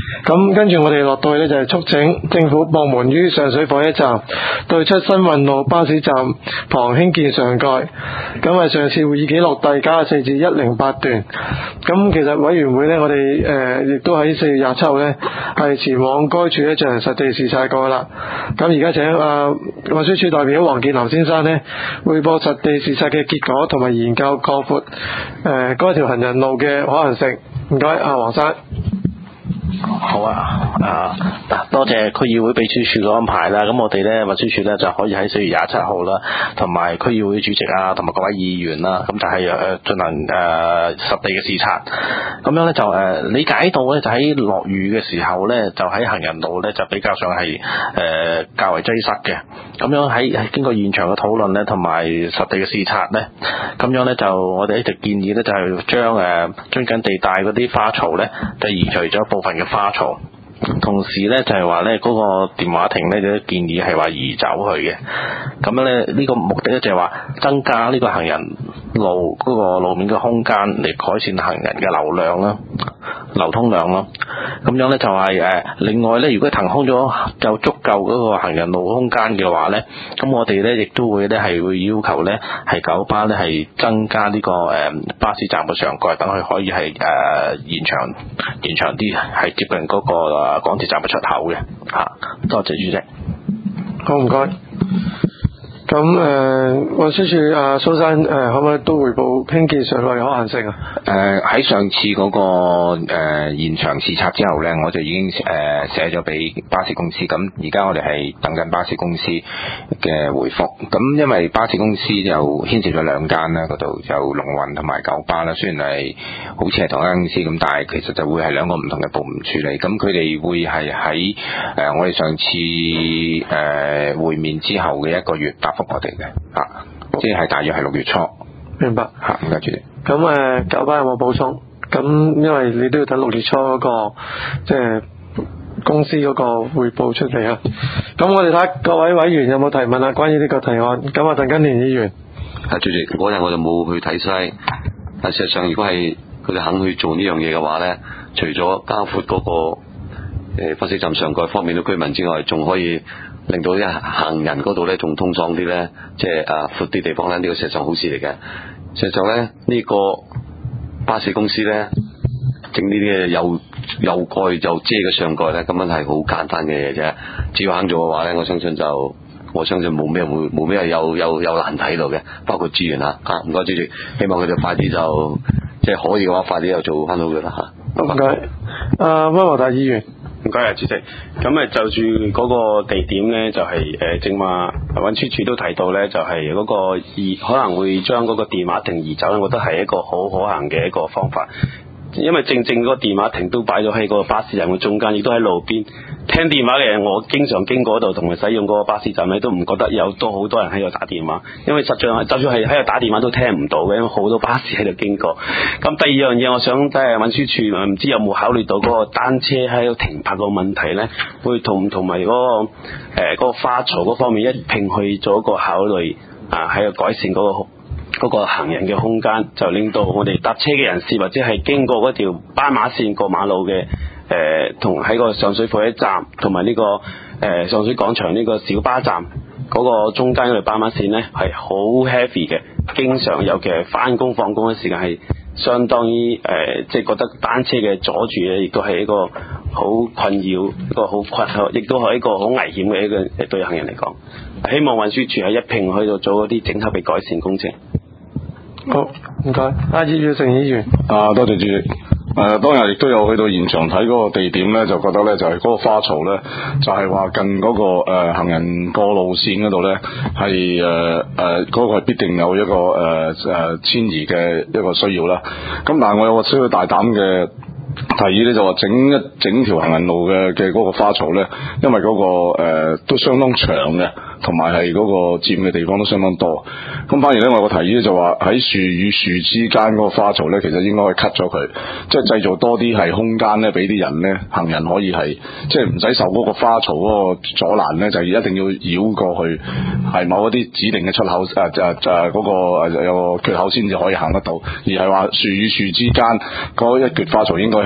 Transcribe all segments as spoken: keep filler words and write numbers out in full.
咁跟住我哋落到去呢，就係促請政府部門於上水火車站對出新運路巴士站旁興建上蓋。咁係上次會議記錄第九十四至一零八段。咁其實委員會呢，我哋誒亦都喺四月廿七號呢，係前往該處呢進行實地視察過啦。咁而家請啊運輸署代表黃建林先生呢，匯報實地視察嘅結果同埋研究擴闊誒該條行人路嘅可行性。唔該，阿黃生。 好啊，啊，多謝區議會秘書處嘅安排啦。咁我哋咧運輸署咧就可以喺四月廿七號啦，同埋區議會主席啊，同埋各位議員啦，咁就係誒進行誒、呃、實地嘅視察。咁樣咧就誒、呃、理解到咧，就喺落雨嘅時候咧，就喺行人路咧就比較上係誒、呃、較為擠塞嘅。咁樣喺經過現場嘅討論咧，同埋實地嘅視察咧，咁樣咧就我哋一直建議咧就係將誒樽頸地帶嗰啲花槽咧就移除咗部分嘅花槽。同時咧就係話咧嗰個電話亭咧就建議係話移走去嘅。咁樣咧呢個目的咧就係話增加呢個行人路嗰個路面嘅空間嚟改善行人嘅流量啦、流通量咯。咁樣咧就係誒另外咧，如果騰空咗就足夠嗰個行人路空間嘅話咧，咁我哋咧亦都會咧係會要求咧係九巴咧係增加呢個誒巴士站嘅上蓋，等佢可以係誒延長延長啲，係接近嗰個港鐵站嘅出口嘅嚇。多謝主席。 好，唔該。咁誒運輸署阿蘇生誒、呃、可唔可以都匯報興建上蓋嘅可行性啊？ 誒喺、呃、上次嗰、那個誒、呃、現場視察之後咧，我就已經誒、呃、寫咗俾巴士公司。咁而家我哋係等緊巴士公司嘅回覆。咁因為巴士公司就牽涉咗兩間啦，嗰度就龍運同埋九巴啦。雖然係好似係同一間公司咁，但係其實就會係兩個唔同嘅部門處理。咁佢哋會係喺誒我哋上次誒、呃、會面之後嘅一個月答覆我哋嘅，啊，即係大約係六月初。 明白。 嚇，唔該主席。 咁誒九巴有冇補充？咁因為你都要等六月初嗰、那個即係公司嗰個匯報出嚟啊。咁我哋睇下各位委員有冇提問啊？關於呢個提案。咁啊，鄧根年議員。 係主席，嗰日我就冇去睇晒。但事實上，如果係佢哋肯去做呢樣嘢嘅話咧，除咗加闊嗰、那個誒巴士站上蓋方面嘅居民之外，仲可以令到啲行人嗰度咧仲通爽啲咧，即係啊闊啲地方咧，呢、這個事實上好事嚟嘅。事實上咧，呢、這個巴士公司咧整呢啲嘅有有蓋有遮嘅上蓋咧，根本係好簡單嘅嘢啫。只要肯做嘅話咧，我相信就我相信冇咩會冇咩有有有難睇到嘅，包括資源啊。嚇，唔該主席，希望佢哋快啲就即係可以嘅話，快啲又做翻好佢啦嚇。 唔該。啊，溫和達議員。 唔該啊，主席。咁誒就住嗰個地點咧，就係誒正話運輸署都提到咧，就係嗰個移可能會將嗰個電話亭移走咧，我覺得係一個好可行嘅一個方法。因為正正嗰個電話亭都擺咗喺嗰個巴士站嘅中間，亦都喺路邊。聽電話嘅人，我經常經過嗰度同埋使用嗰個巴士站咧，都唔覺得有都好多人喺度打電話。因為實際上就算係喺度打電話都聽唔到嘅，因為好多巴士喺度經過。咁第二樣嘢，我想即係運輸署唔知有冇考慮到嗰個單車喺度停泊個問題咧，會同唔同埋嗰個誒嗰、呃嗰個花槽嗰方面一併去做一個考慮啊，喺度改善嗰、嗰個。嗰個行人嘅空間，就令到我哋搭車嘅人士或者係經過嗰條斑馬線過馬路嘅誒，同、呃、喺個上水火車站同埋呢個誒、呃、上水廣場呢個小巴站嗰個中間嗰條斑馬線呢，係好 heavy 嘅，經常尤其係返工放工嘅時間係相當於誒，即、呃、係、就是、覺得單車嘅阻住咧，亦都係一個好困擾，一個好困，亦都係一個好危險嘅一個誒對行人嚟講。希望運輸署喺一併去到做嗰啲整合嘅改善工程。 好，唔該。阿葉耀成議員。 啊，多謝主席。誒、呃，當日亦都有去到現場睇嗰個地點咧，就覺得咧就係、是、嗰個花槽咧，就係、是、話近嗰、那個、呃、行人過路線嗰度咧，係誒誒嗰個係必定有一個誒誒遷移嘅一個需要啦。咁但係我有個需要大膽嘅提議咧，就話整一整條行人路嘅嘅嗰個花槽咧，因為嗰、那個、呃、都相當長嘅。同埋係嗰個佔嘅地方都相當多，咁反而咧我有個提議咧就話喺樹與樹之間嗰個花槽咧，其實應該可以 cut 咗佢，即係製造多啲係空間咧，俾啲人咧行人可以係即係唔使受嗰個花槽嗰個阻攔咧，就一定要繞過去係某一啲指定嘅出口誒誒誒嗰個有個缺口先至可以行得到，而係話樹與樹之間嗰一橛花槽應該係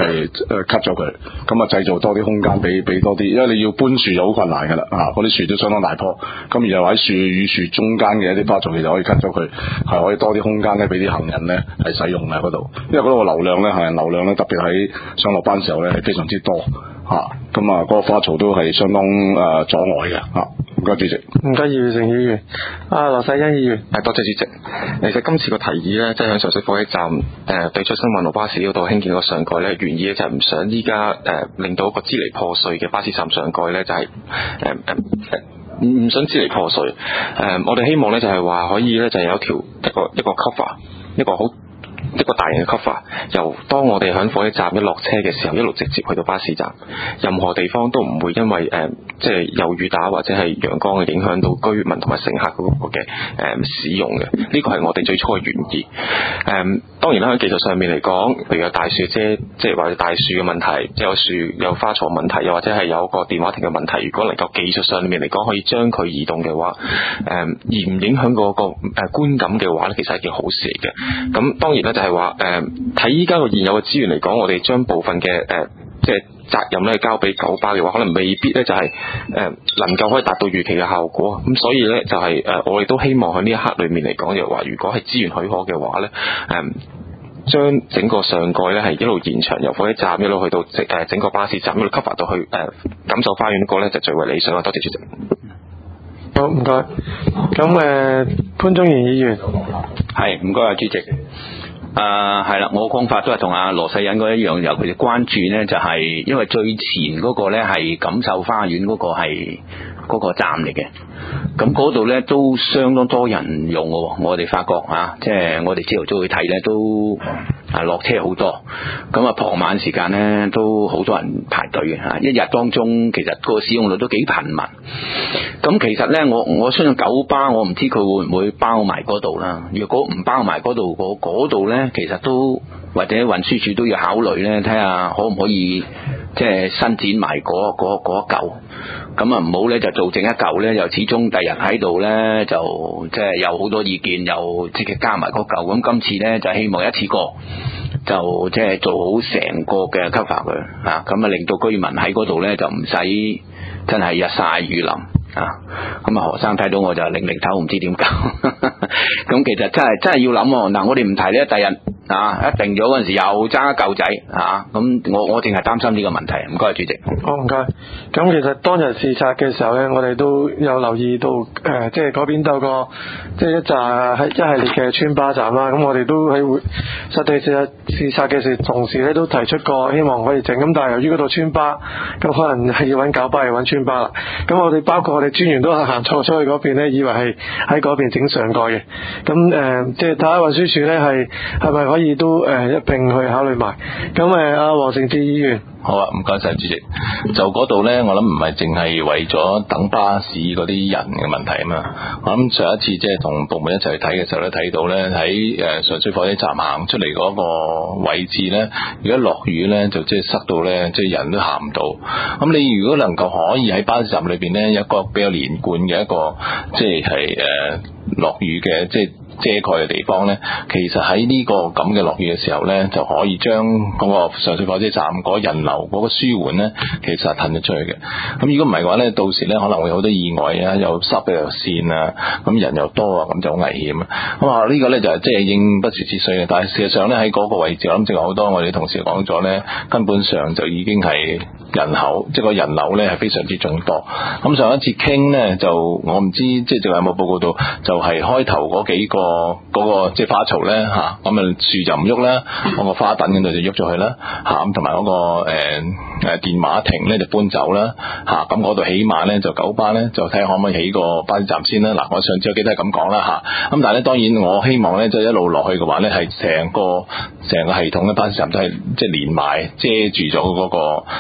係誒 cut 咗佢，咁啊製造多啲空間俾俾多啲，因為你要搬樹就好困難㗎啦，啊嗰啲樹都相當大棵，咁然後喺樹與樹中間嘅一啲花槽，其實可以 cut 咗佢，係可以多啲空間咧俾啲行人咧係使用嘅嗰度，因為嗰度嘅流量咧行人流量咧特別喺上落班時候咧係非常之多嚇，咁啊嗰個花槽都係相當誒、呃、阻礙嘅嚇。唔該主席， 唔該，姚成議員，啊羅世恩議員， 係多謝主席。其實今次個提議咧，即係喺上水火車站誒、呃、對出新運路巴士嗰度興建個上蓋咧，原意咧就係唔想依家誒令到一個支離破碎嘅巴士站上蓋咧，就係誒誒誒唔唔想支離破碎。誒、呃，我哋希望咧就係話可以咧就係有一條一個一個 cover 一個好。一個大型嘅 cover，由當我哋喺火車站一落車嘅時候，一路直接去到巴士站，任何地方都唔會因為誒、呃、即係有雨打或者係陽光嘅影響到居民同埋乘客嗰個嘅誒、呃、使用嘅。呢個係我哋最初嘅原意。誒、呃，當然啦，喺技術上面嚟講，譬如有大樹遮，即係話大樹嘅問題，即係有樹有花槽問題，又或者係有個電話亭嘅問題。如果能夠技術上面嚟講可以將佢移動嘅話，誒、呃、而唔影響嗰個誒觀感嘅話咧，其實係一件好事嚟嘅。咁當然咧就係話誒睇依家個現有嘅資源嚟講，我哋將部分嘅誒、呃、即係責任咧交俾九巴嘅話，可能未必咧就係、是、誒、呃、能夠可以達到預期嘅效果。咁所以咧就係、是、誒、呃、我哋都希望喺呢一刻裏面嚟講，就話如果係資源許可嘅話咧，誒、呃、將整個上蓋咧係一路延長，由火車站一路去到整誒整個巴士站一路 cover 到去誒錦繡花園嗰個咧就最為理想啦。多謝主席。 好唔該。咁誒、呃、潘宗賢議員， 係唔該啊主席。誒係啦，我講法都係同阿羅世恩嗰一樣，由佢哋關注呢，就係、是、因為最前嗰個呢係錦繡花園嗰個係嗰個站嚟嘅，咁嗰度呢都相當多人用嘅，我哋發覺啊，即係我哋朝頭早去睇呢都啊落車好多，咁啊傍晚時間呢都好多人排隊嘅嚇，一日當中其實個使用率都幾頻密。咁其實呢，我我相信九巴我唔知佢會唔會包埋嗰度啦。如果唔包埋嗰度，嗰度呢其實都或者運輸署都要考慮呢，睇下可唔可以即係伸展埋嗰嗰嗰一嚿。咁啊唔好呢就做剩一嚿呢，又始終第日喺度呢，就即係有好多意見，又即係加埋嗰嚿。咁今次呢，就希望一次過就即係做好成個嘅 cover 佢啊，咁啊令到居民喺嗰度呢，就唔使真係日曬雨淋。啊，咁啊何生睇到我就擰擰頭唔知點搞，咁其實真係真係要諗喎。嗱，我哋唔提咧，第日啊一定咗嗰陣時又爭一嚿仔啊，咁我我淨係擔心呢個問題。唔該，主席。 好唔該。咁其實當日視察嘅時候咧，我哋都有留意到誒、呃，即係嗰邊有個即係一紮喺一系列嘅村巴站啦。咁我哋都喺會實地視察視察嘅時，同時咧都提出過希望可以整。咁但係由於嗰度村巴，咁可能係要揾九巴，要揾村巴啦。咁我哋包括我哋專員都係行錯出去嗰邊咧，以為係喺嗰邊整上蓋嘅。咁誒、呃，即係睇下運輸署咧係係咪可以都誒、呃、一並去考慮埋。咁誒，阿黃成智議員。 好啊，唔該晒主席。就嗰度呢，我諗唔係淨係為咗等巴士嗰啲人嘅問題啊嘛。我諗上一次即係同部門一齊去睇嘅時候咧，睇到呢喺誒上水火車站行出嚟嗰個位置呢，如果落雨呢，就即係塞到呢，即係人都行唔到。咁你如果能夠可以喺巴士站裏邊呢，有一個比較連貫嘅一個即係係誒落雨嘅即係遮蓋嘅地方呢，其實喺呢個咁嘅落雨嘅時候呢，就可以將嗰個上水火車站嗰人流嗰個舒緩呢，其實係騰咗出去嘅。咁如果唔係嘅話呢，到時呢可能會有好多意外啊，又濕又線啊，咁人又多啊，咁就好危險啊。咁啊呢個呢就係即係應不時之需嘅，但係事實上呢，喺嗰個位置，我諗正話好多我哋同事講咗呢，根本上就已經係人口即係個人流呢係非常之眾多。咁上一次傾呢，就我唔知即係仲有冇報告到，就係、是、開頭嗰幾個嗰、那個即係花槽咧嚇，咁啊樹就唔喐啦，嗰個花墩嗰度就喐咗佢啦嚇，咁同埋嗰個誒誒、呃、電話亭咧就搬走啦嚇，咁嗰度起碼咧就九巴咧就睇下可唔可以起個巴士站先啦。嗱，我上次我記得係咁講啦嚇，咁但係咧當然我希望咧即係一路落去嘅話咧係成個成個系統嘅巴士站都係即係連埋遮住咗嗰個即係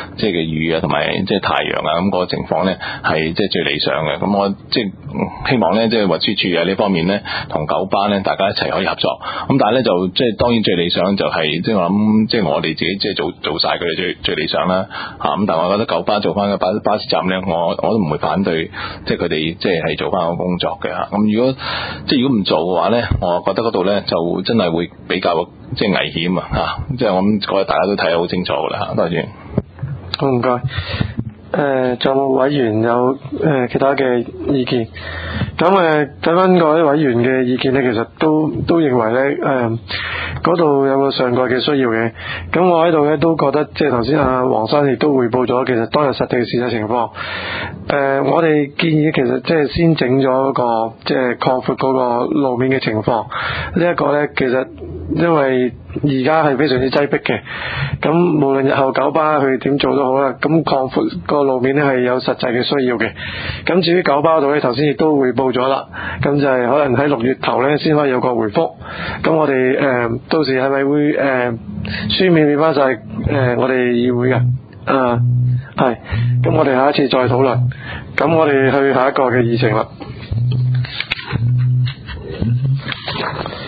雨啊，同埋即係太陽啊，咁、那個情況咧係即係最理想嘅。咁我即係希望咧，即係運輸署啊呢方面咧，同九巴咧大家一齊可以合作。咁但係咧就即係當然最理想就係、是、即係我諗，即係我哋自己即係做做曬佢哋最最理想啦嚇。咁但係我覺得九巴做翻個巴巴士站咧，我我都唔會反對，即係佢哋即係係做翻個工作嘅嚇。咁如果即係如果唔做嘅話咧，我覺得嗰度咧就真係會比較即係危險啊嚇。即係我諗覺得大家都睇得好清楚㗎啦嚇。多謝。 好，唔該。誒，仲有冇委員有誒、呃、其他嘅意見？咁誒睇翻各位委員嘅意見咧，其實都都認為咧誒嗰度有個上蓋嘅需要嘅。咁我喺度咧都覺得，即係頭先阿黃生亦都彙報咗，其實當日實地嘅事實情況。誒、呃，我哋建議其實即係先整咗嗰個即係擴闊嗰個路面嘅情況。這個、呢一個咧其實因為而家係非常之擠迫嘅，咁無論日後九巴去點做都好啦，咁擴闊個路面咧係有實際嘅需要嘅。咁至於九巴度咧，頭先亦都彙報咗啦，咁就係可能喺六月頭咧先可以有個回覆。咁我哋誒、呃、到時係咪會誒、呃、書面俾翻晒誒我哋議會嘅？啊，係。咁我哋下一次再討論。咁我哋去下一個嘅議程啦。